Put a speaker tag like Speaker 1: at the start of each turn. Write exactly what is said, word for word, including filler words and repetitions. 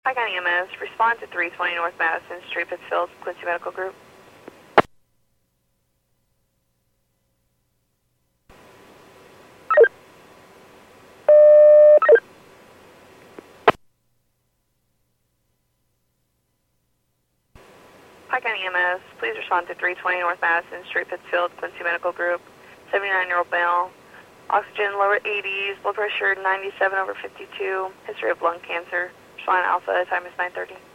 Speaker 1: Pike County E M S, respond to three twenty North Madison Street, Pittsfield, Quincy Medical Group. Pike County E M S, please respond to three twenty North Madison Street, Pittsfield, Quincy Medical Group. seventy-nine-year-old male, oxygen lower eighties, blood pressure ninety-seven over fifty-two, history of lung cancer. Respond alpha, time is nine thirty.